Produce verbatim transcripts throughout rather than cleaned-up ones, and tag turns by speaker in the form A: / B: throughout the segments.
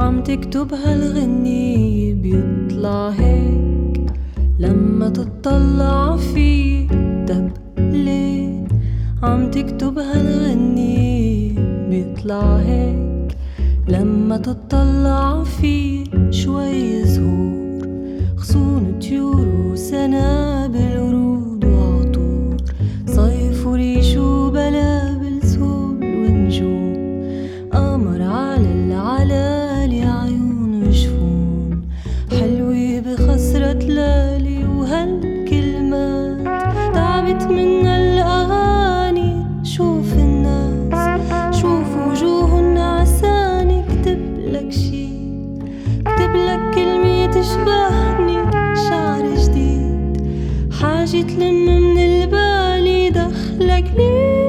A: عم تكتب هالغنية بيطلع هيك لما تطلع فيه. طب ليه عم تكتب هالغنية بيطلع هيك لما تطلع فيه؟ شوي زهور غصون طيور وسنابل ورود وعطور، صيف وريش وبلابل سهول ونجوم، قمر على العلالي عيون وجفون، حلوة بخسرة لالي وهالكلمات تعبت من الأغاني. شوف الناس شوف وجوهن عساني، كتبلك شي كتبلك كلمة تشبهني، شعر جديد حاجة تلم من البالي، دخلك ليه؟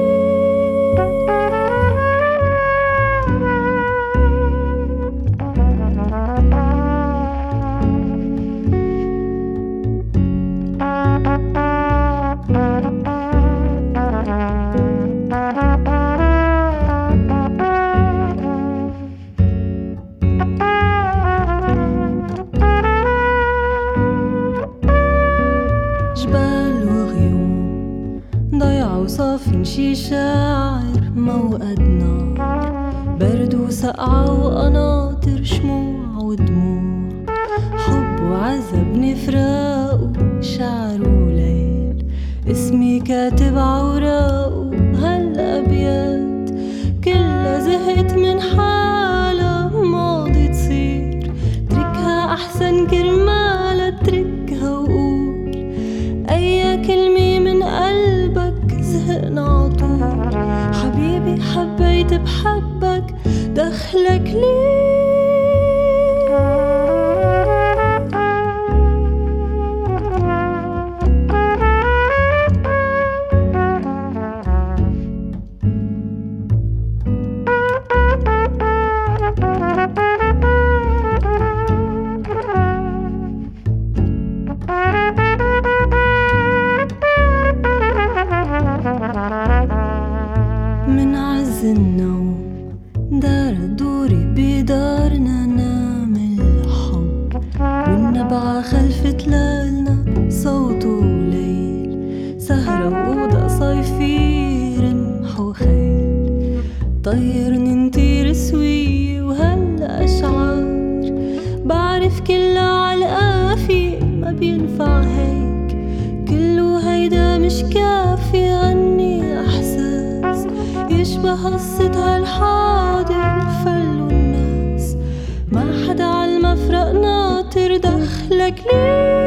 A: جبال وغيوم ضيعوا وصافن شي شاعر موقدنا، برد وسقعة وقناطر شموع ودموع، حب وعذب نفراق وشعر وليل، اسمي كاتب عوراق هالأبيات كلها زهقت من حالها ماضي تصير، تركها أحسن كرمالها تركها وقول أي كلمة من قلبك زهقنا عطول. حبيبي حبيت بحبك دخلك ليه؟ من عز النوم دار دوري بدارنا نعمل حب، والنبعة خلف تلالنا صوت وليل، سهرة وأوضة صيفي رمح وخيل، طيرني نطير سوية وهالأشعار بعرف كلها عالقافية ما بينفع هيك، كله هيدا مش كافي غني إحساس يشبه قصة هالحاضر فل والناس، ما حدا عالمفرق ناطر. دخلك ليه؟